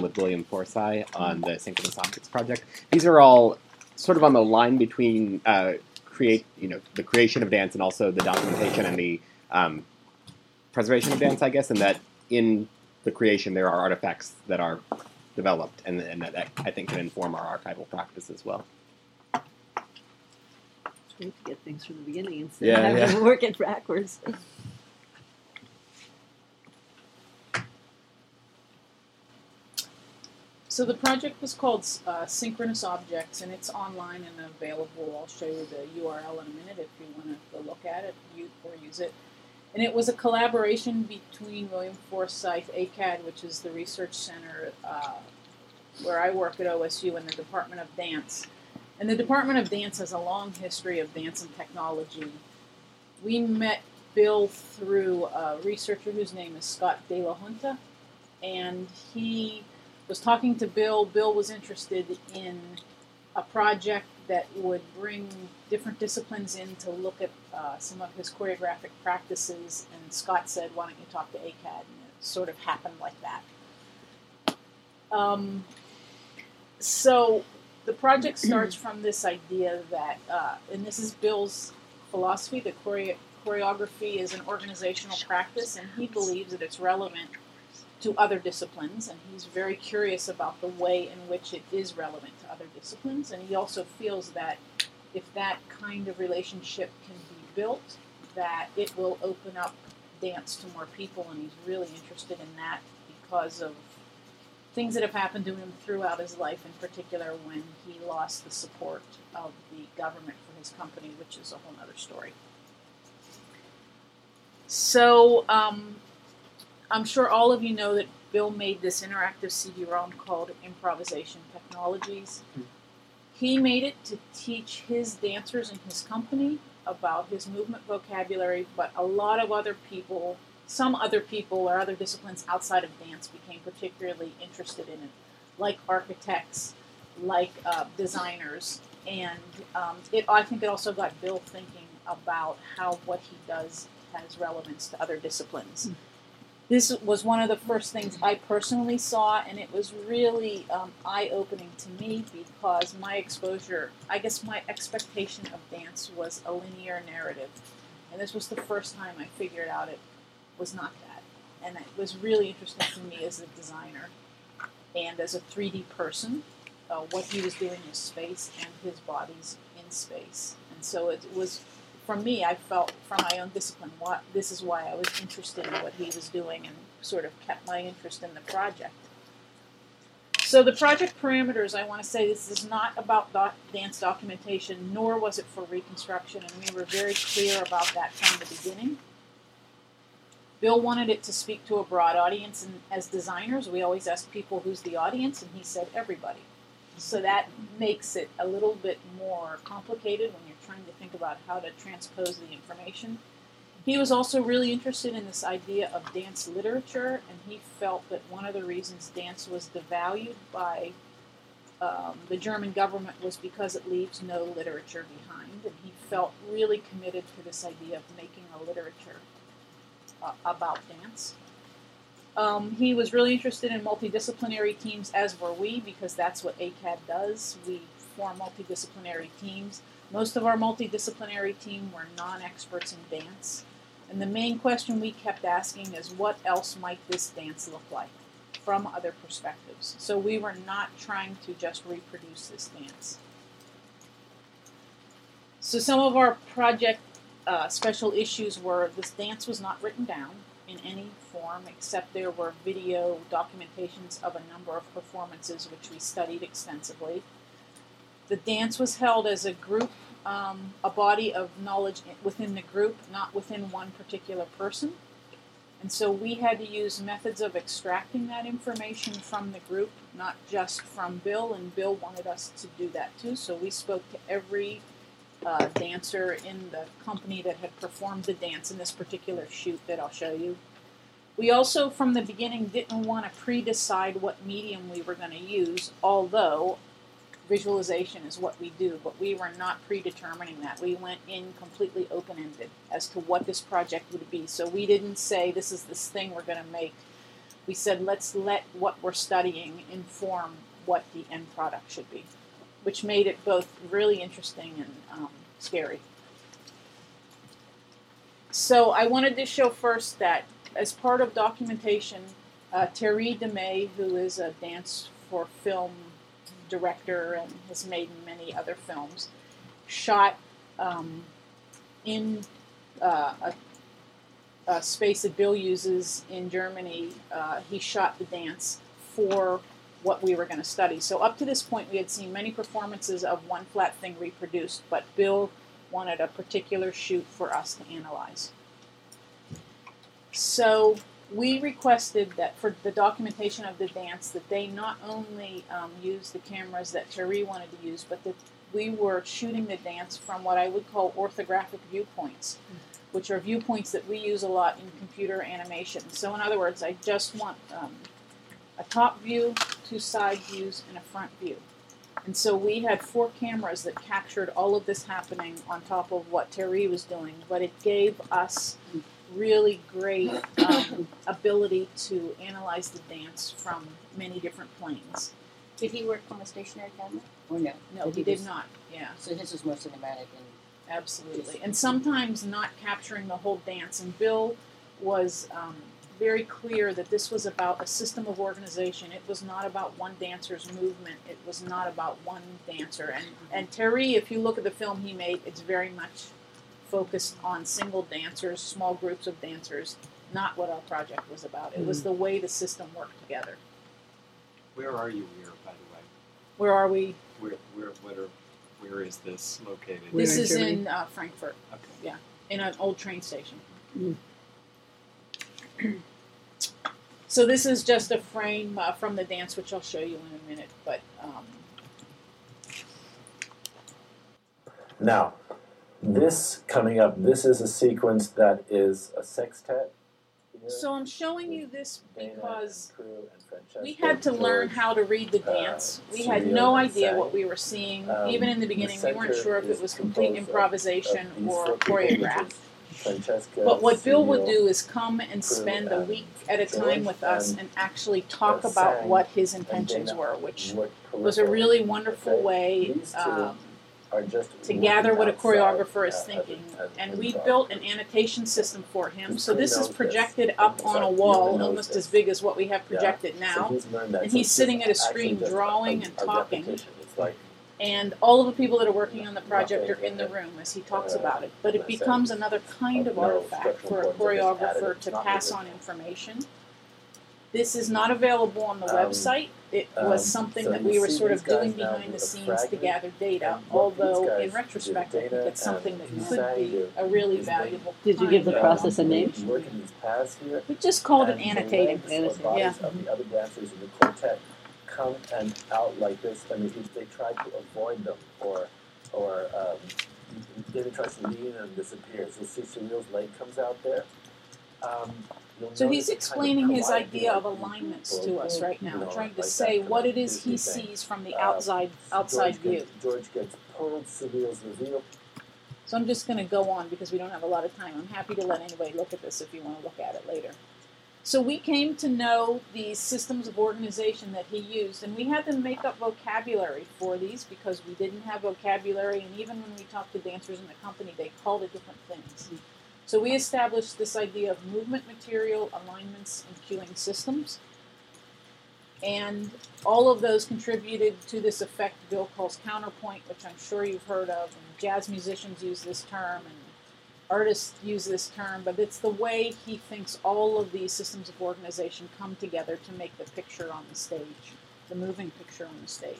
with William Forsyth on the Synchronous Objects project. These are all sort of on the line between the creation of dance and also the documentation and the preservation of dance, I guess, and that in the creation there are artifacts that are developed and that I think can inform our archival practice as well. It's great to get things from the beginning instead of having to work it backwards. So the project was called Synchronous Objects, and it's online and available. I'll show you the URL in a minute if you want to go look at it or use it. And it was a collaboration between William Forsyth ACAD, which is the research center where I work at OSU, and the Department of Dance. And the Department of Dance has a long history of dance and technology. We met Bill through a researcher whose name is Scott De La Junta, and he was talking to Bill. Bill was interested in a project that would bring different disciplines in to look at some of his choreographic practices, and Scott said, why don't you talk to ACAD? And it sort of happened like that. So the project starts from this idea that, and this is Bill's philosophy, that choreography is an organizational practice, and he believes that it's relevant to other disciplines, and he's very curious about the way in which it is relevant to other disciplines, and he also feels that if that kind of relationship can be built, that it will open up dance to more people, and he's really interested in that because of things that have happened to him throughout his life, in particular when he lost the support of the government for his company, which is a whole other story. So, I'm sure all of you know that Bill made this interactive CD-ROM called Improvisation Technologies. He made it to teach his dancers in his company about his movement vocabulary, but a lot of other people, some other people or other disciplines outside of dance became particularly interested in it, like architects, like designers, and I think it also got Bill thinking about how what he does has relevance to other disciplines. This was one of the first things I personally saw, and it was really eye-opening to me because my exposure, I guess my expectation of dance was a linear narrative. And this was the first time I figured out it was not that. And it was really interesting to me as a designer and as a 3D person, what he was doing in space and his body's in space. And so it was... For me, I felt from my own discipline, this is why I was interested in what he was doing and sort of kept my interest in the project. So the project parameters, I want to say this is not about dance documentation, nor was it for reconstruction, and we were very clear about that from the beginning. Bill wanted it to speak to a broad audience, and as designers, we always ask people who's the audience, and he said everybody. So that makes it a little bit more complicated when you're trying to think about how to transpose the information. He was also really interested in this idea of dance literature, and he felt that one of the reasons dance was devalued by the German government was because it leaves no literature behind, and he felt really committed to this idea of making a literature about dance. He was really interested in multidisciplinary teams, as were we, because that's what ACAD does. We form multidisciplinary teams. Most of our multidisciplinary team were non-experts in dance. And the main question we kept asking is, what else might this dance look like from other perspectives? So we were not trying to just reproduce this dance. So some of our project special issues were this dance was not written down in any form, except there were video documentations of a number of performances which we studied extensively. The dance was held as a group, a body of knowledge within the group, not within one particular person. And so we had to use methods of extracting that information from the group, not just from Bill, and Bill wanted us to do that too. So we spoke to every dancer in the company that had performed the dance in this particular shoot that I'll show you. We also, from the beginning, didn't want to pre-decide what medium we were going to use, although visualization is what we do, but we were not predetermining that. We went in completely open-ended as to what this project would be. So we didn't say, this is this thing we're going to make. we said let's let what we're studying inform what the end product should be, which made it both really interesting and scary. So I wanted to show first that as part of documentation, Thierry Demey, who is a dance for film director and has made many other films, shot in a space that Bill uses in Germany. He shot the dance for what we were going to study. So up to this point, we had seen many performances of One Flat Thing reproduced, but Bill wanted a particular shoot for us to analyze. So we requested that for the documentation of the dance that they not only use the cameras that Thierry wanted to use, but that we were shooting the dance from what I would call orthographic viewpoints, which are viewpoints that we use a lot in computer animation. So in other words, I just want a top view, 2 side views, and a front view. And so we had 4 cameras that captured all of this happening on top of what Thierry was doing, but it gave us really great ability to analyze the dance from many different planes. Did he work on a stationary camera? Or no? No, he did not. Yeah. So his was more cinematic and Absolutely. And sometimes not capturing the whole dance. And Bill was very clear that this was about a system of organization. It was not about one dancer's movement. It was not about one dancer. And Thierry, if you look at the film he made, it's very much focused on single dancers, small groups of dancers, not what our project was about. It was the way the system worked together. Where are you here, by the way? Where are we? Where is this located? This is Germany? in Frankfurt. Okay. Yeah, in an old train station. So this is just a frame from the dance, which I'll show you in a minute. But Now, this coming up, this is a sequence that is a sextet. Here. so I'm showing you this Dana because and Crew and Francesca, we had to learn George, how to read the dance. We had Surreal no and idea Sang. what we were seeing. Um, Even in the the beginning, we weren't center sure if it is was complete composed of improvisation these or 4 people, which choreographed. is Francesca, But what Bill would Surreal, do is come and Crew, spend a and week at a George, time with us and and actually talk Sang, about what his and intentions Dana were, which work was a peripherally, really wonderful okay? way These two are just to working gather what a outside, choreographer is as thinking. And in we progress. built an annotation system for him. The So screen this is knows this. projected up In on fact, a he wall, even knows almost this. as big as what we have Yeah. projected So now. he's learned that. And So he's it's sitting at a actually screen just drawing a and talking. repetition. It's like And all of the people that are working on the project are in the room as he talks about it. But it becomes another kind of no artifact for a structural importance that is choreographer added. to It's not pass original. on information. This is not available on the website. It was something so that you we were see sort these of doing guys now behind do the a scenes to fragment, gather data, and what these although guys in do, retrospect I think Dana it's something and that Sang could be do a really is they- valuable Did you give the kind of process a name? documentation. Work in these paths here. We just called it and the annotating. legs or bodies Yeah. of the other dancers in the quartet come and out like this. I mean, if they try to avoid them, or David tries to lean and disappears. You'll see Surreal's leg comes out there. You'll So notice he's a kind of explaining his calliope idea of like alignments people, to us right now, you know, trying to like say that what kind it of is he Disney thing. sees from the outside George view. George gets pulled, Surreal's revealed. So I'm just going to go on because we don't have a lot of time. I'm happy to let anybody look at this if you want to look at it later. So we came to know these systems of organization that he used, and we had to make up vocabulary for these because we didn't have vocabulary, and even when we talked to dancers in the company, they called it different things. So we established this idea of movement material, alignments, and cueing systems. And all of those contributed to this effect Bill calls counterpoint, which I'm sure you've heard of, and jazz musicians use this term, and artists use this term, but it's the way he thinks all of these systems of organization come together to make the picture on the stage, the moving picture on the stage.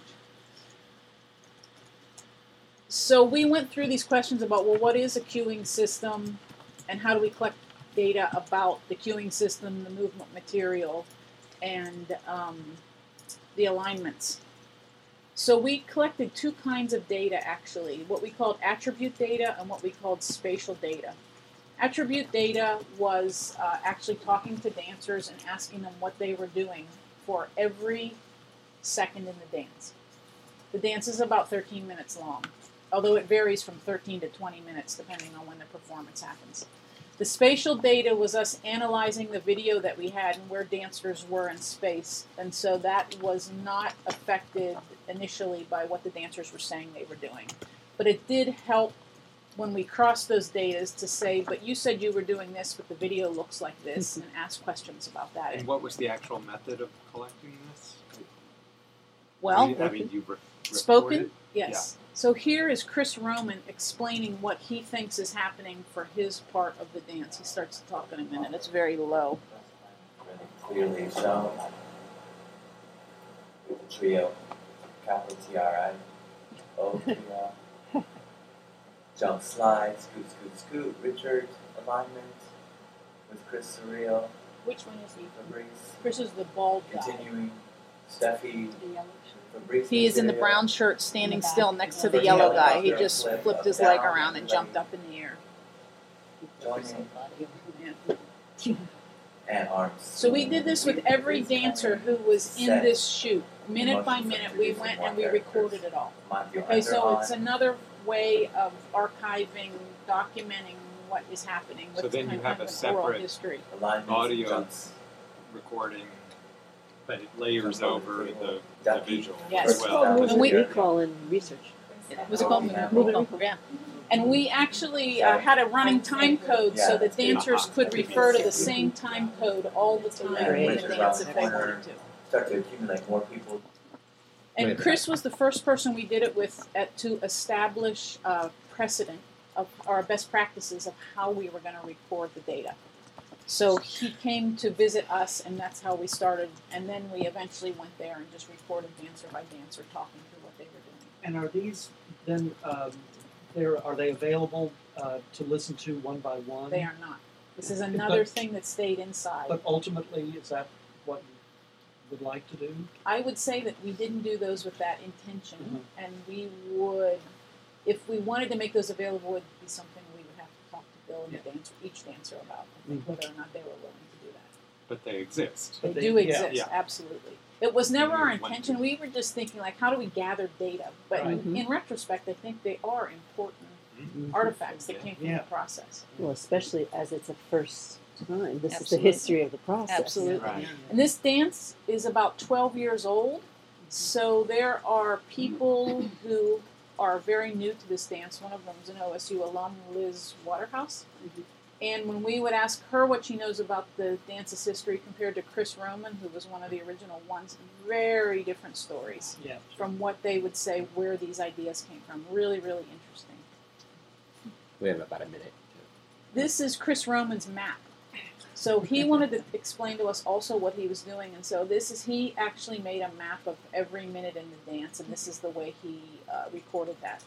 So we went through these questions about, well, what is a cueing system, and how do we collect data about the cueing system, the movement material, and the alignments. So we collected 2 kinds of data, actually, what we called attribute data and what we called spatial data. Attribute data was actually talking to dancers and asking them what they were doing for every second in the dance. The dance is about 13 minutes long, although it varies from 13 to 20 minutes depending on when the performance happens. The spatial data was us analyzing the video that we had and where dancers were in space. And so that was not affected initially by what the dancers were saying they were doing. But it did help when we crossed those data to say, but you said you were doing this, but the video looks like this, and ask questions about that. And what was the actual method of collecting this? Well, I mean, you spoken? recorded? Yes. So here is Chris Roman explaining what he thinks is happening for his part of the dance. He starts to talk in a minute. It's very low. Really clearly shown with the trio, capital TRI, O-T-R, jump slide, scoot, scoot, scoot, Richard alignment with Chris Surreal, Which one is he? Fabrice, Chris is the bald guy. continuing, Steffi, Fabrice. He is in the Material, brown shirt standing still next to the yellow guy. He just flipped his leg around and jumped up in the air. joining, Yeah. and arms. So we did this with every dancer who was in this shoot. Minute by minute, we went and we recorded it all. Okay, so it's another way of archiving, documenting what is happening with So then you have a oral separate history. audio jumps. recording, but it layers over the visual Yes. as well. Movement And we- recall and research. Was it called movement recall? Yeah. And we actually had a running time code so that dancers could refer to the same time code all the time in the dance if they wanted to. Start to accumulate more people. And Chris was the first person we did it with to establish a precedent of our best practices of how we were going to record the data. So he came to visit us, and that's how we started. And then we eventually went there and just recorded dancer by dancer talking through what they were doing. And are these then, are they available to listen to one by one? They are not. This is another thing that stayed inside. But ultimately, is that what you would like to do? I would say that we didn't do those with that intention, and we would, if we wanted to make those available, it would be something we would have to talk to Bill and the dancer, each dancer about, whether or not they were willing to do that. But they exist. They But do they- exist, yeah. absolutely. It was never our You want intention. to- We were just thinking, like, how do we gather data? But Right. in retrospect, I think they are important Mhm. artifacts that came from Yeah. the process. Well, especially as it's a first time. This is the Absolutely. history of the process. Absolutely. Right. And this dance is about 12 years old, so there are people who are very new to this dance. One of them is an OSU alum, Liz Waterhouse. And when we would ask her what she knows about the dance's history compared to Chris Roman, who was one of the original ones, very different stories Yeah. from what they would say where these ideas came from. Really, really interesting. We have about a minute. This is Chris Roman's map. So he wanted to explain to us also what he was doing, and so he actually made a map of every minute in the dance, and this is the way he recorded that.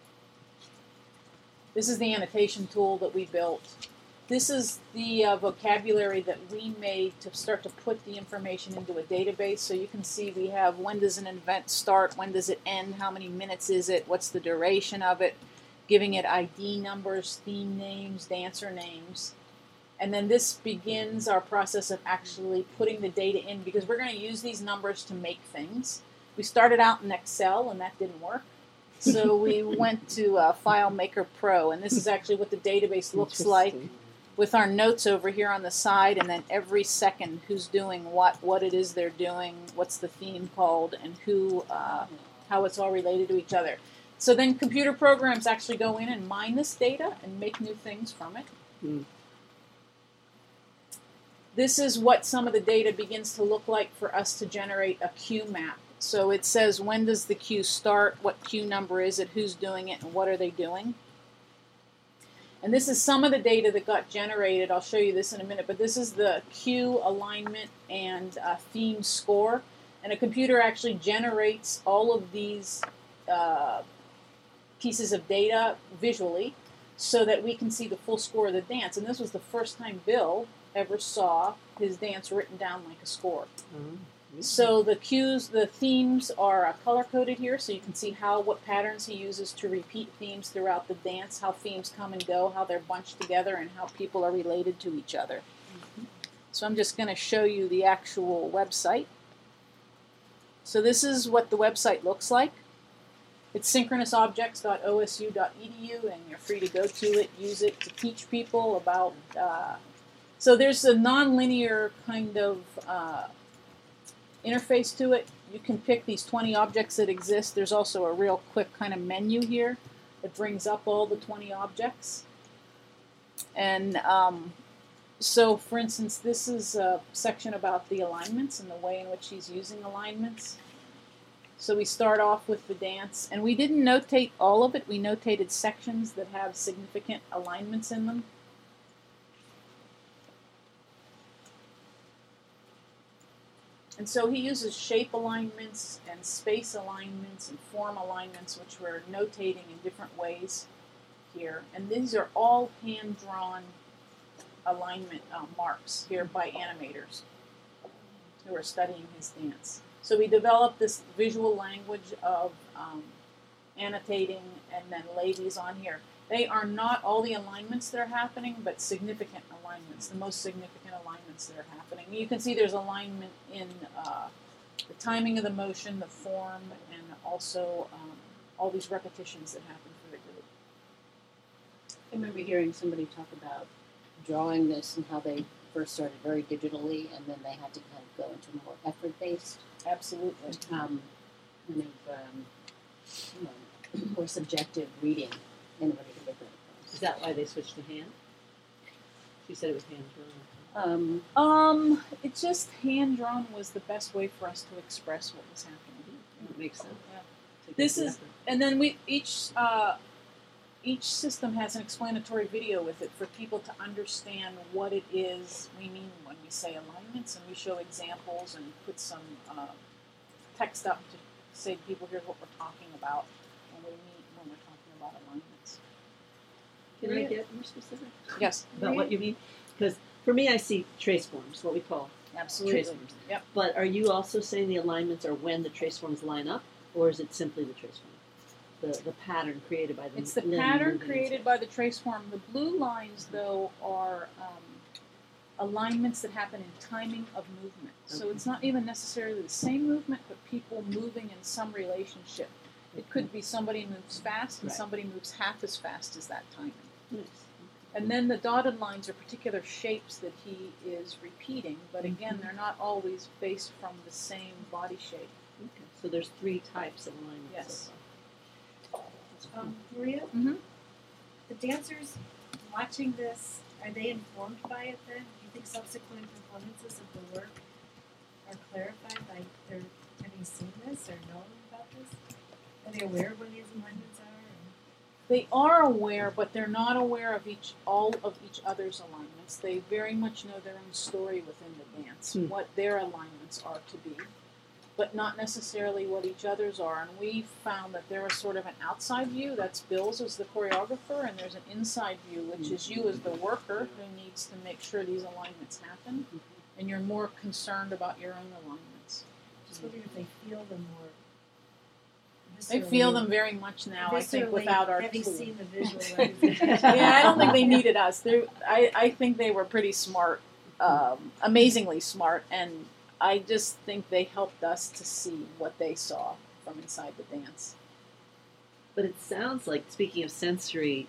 This is the annotation tool that we built. This is the vocabulary that we made to start to put the information into a database. So you can see we have when does an event start, when does it end, how many minutes is it, what's the duration of it, giving it ID numbers, theme names, dancer names. And then this begins our process of actually putting the data in, because we're going to use these numbers to make things. We started out in Excel, and that didn't work. So we went to FileMaker Pro, and this is actually what the database looks like, with our notes over here on the side, and then every second who's doing what it is they're doing, what's the theme called, and who, how it's all related to each other. So then computer programs actually go in and mine this data and make new things from it. This is what some of the data begins to look like for us to generate a cue map. So it says when does the cue start, what cue number is it, who's doing it, and what are they doing. And this is some of the data that got generated. I'll show you this in a minute, but this is the cue, alignment, and theme score. And a computer actually generates all of these pieces of data visually so that we can see the full score of the dance. And this was the first time Bill ever saw his dance written down like a score. So the cues, the themes are color-coded here, so you can see what patterns he uses to repeat themes throughout the dance, how themes come and go, how they're bunched together, and how people are related to each other. So I'm just going to show you the actual website. So this is what the website looks like. It's synchronousobjects.osu.edu, and you're free to go to it, use it to teach people about. So there's a nonlinear kind of interface to it. You can pick these 20 objects that exist. There's also a real quick kind of menu here that brings up all the 20 objects. And so, for instance, this is a section about the alignments and the way in which he's using alignments. So we start off with the dance, and we didn't notate all of it. We notated sections that have significant alignments in them. And so he uses shape alignments and space alignments and form alignments, which we're notating in different ways here. And these are all hand-drawn alignment marks here by animators who are studying his dance. So we developed this visual language of annotating and then lay these on here. They are not all the alignments that are happening, but significant alignments, the most significant alignments that are happening. You can see there's alignment in the timing of the motion, the form, and also all these repetitions that happen for the group. I remember hearing somebody talk about drawing this and how they first started very digitally, and then they had to kind of go into more effort-based, Absolutely. more subjective reading in order to get that across. Is that why they switched to hand? She said it was hand drawn. It just hand-drawn was the best way for us to express what was happening. That makes sense. Yeah. Take This the is- effort. And then each system has an explanatory video with it for people to understand what it is we mean when we say alignments, and we show examples and put some text up to say to people, here's what we're talking about when we're talking about alignments. Can I get more specific Yes, about what you mean? Because for me, I see trace forms, what we call absolutely. trace forms. Yep. But are you also saying the alignments are when the trace forms line up, or is it simply the trace form? The pattern created by the It's the limb pattern moving created itself? by the trace form. The blue lines, though, are alignments that happen in timing of movement. So Okay. it's not even necessarily the same movement, but people moving in some relationship. It could be somebody moves fast and Right. somebody moves half as fast as that timing. Nice. And then the dotted lines are particular shapes that he is repeating, but again, they're not always based from the same body shape. Okay. So there's 3 types of alignments. Yes. So far. That's cool. Maria, Mm-hmm. the dancers watching this, are they informed by it then? Do you think subsequent performances of the work are clarified by their having seen this or knowing about this? Are they aware of what these alignments are? They are aware, but they're not aware of all of each other's alignments. They very much know their own story within the dance, what their alignments are to be, but not necessarily what each other's are. And we found that there is sort of an outside view, that's Bill's as the choreographer, and there's an inside view, which is you as the worker who needs to make sure these alignments happen, and you're more concerned about your own alignments. Just wondering if they feel them more. They feel them very much now, I think, viscerally, without our having tool. seen the visual representation. Yeah, I don't think they needed us. I think they were pretty smart, amazingly smart, and I just think they helped us to see what they saw from inside the dance. But it sounds like, speaking of sensory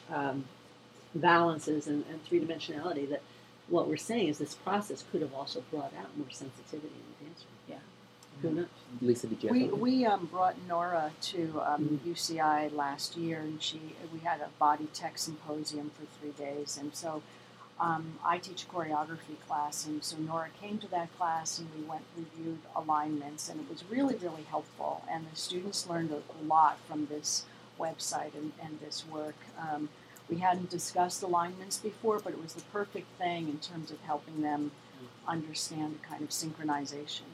balances and 3-dimensionality, that what we're saying is this process could have also brought out more sensitivity in the dance room. Yeah. Who knows? Lisa, did you have something? We brought Nora to UCI last year, and we had a body tech symposium for 3 days, and so I teach a choreography class, and so Nora came to that class, and we reviewed alignments, and it was really, really helpful, and the students learned a lot from this website and this work. We hadn't discussed alignments before, but it was the perfect thing in terms of helping them understand the kind of synchronization.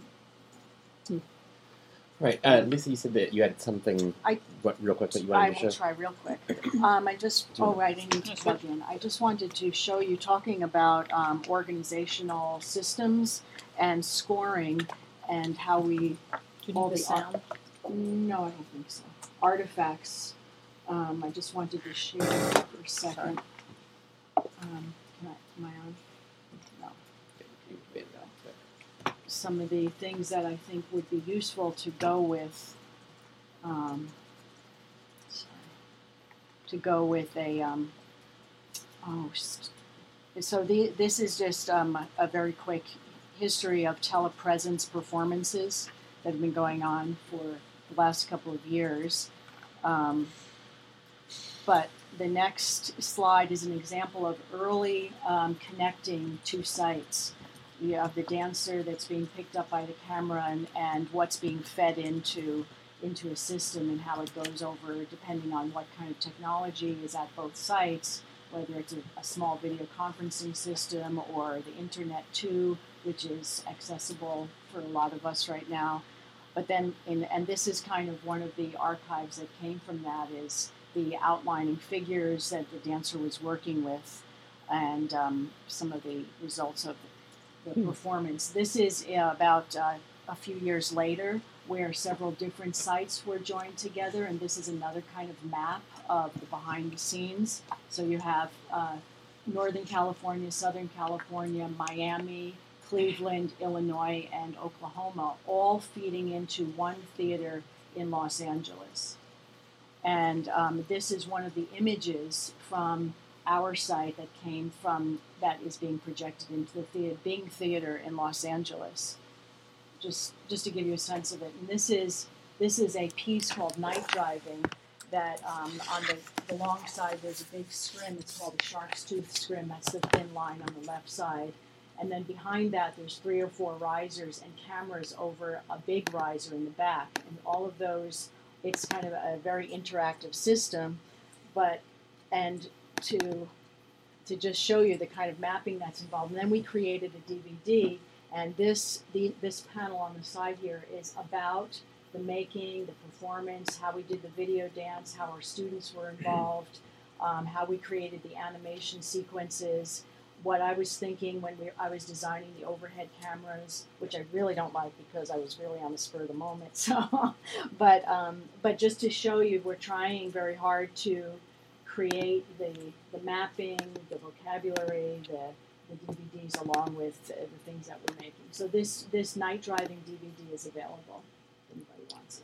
Right, Lisa, you said that you had something real quick that you I wanted to will show. try real quick. I didn't need to plug in. I just wanted to show you, talking about organizational systems and scoring and how we... Do you need all the the sound? No, I don't think so. Artifacts. I just wanted to share for a second. Am I on? No. There we go. Some of the things that I think would be useful to go with go with a this is just a very quick history of telepresence performances that have been going on for the last couple of years. But the next slide is an example of early connecting two sites. You have the dancer that's being picked up by the camera and what's being fed into a system and how it goes over depending on what kind of technology is at both sites, whether it's a small video conferencing system or the internet too, which is accessible for a lot of us right now. But then, and this is kind of one of the archives that came from that, is the outlining figures that the dancer was working with and some of the results of the performance. This is about a few years later, where several different sites were joined together, and this is another kind of map of the behind the scenes. So you have Northern California, Southern California, Miami, Cleveland, Illinois, and Oklahoma, all feeding into one theater in Los Angeles. And this is one of the images from our site that is being projected into the Bing Theater in Los Angeles. Just to give you a sense of it. And this is a piece called Night Driving that on the long side there's a big scrim. It's called the Shark's Tooth scrim. That's the thin line on the left side. And then behind that there's 3 or 4 risers and cameras over a big riser in the back. And all of those, it's kind of a very interactive system. And to just show you the kind of mapping that's involved. And then we created a DVD. And this panel on the side here is about the making, the performance, how we did the video dance, how our students were involved, how we created the animation sequences, what I was thinking when I was designing the overhead cameras, which I really don't like because I was really on the spur of the moment. So, but just to show you, we're trying very hard to create the mapping, the vocabulary, the DVDs along with the things that we're making. So this Night Driving DVD is available if anybody wants it.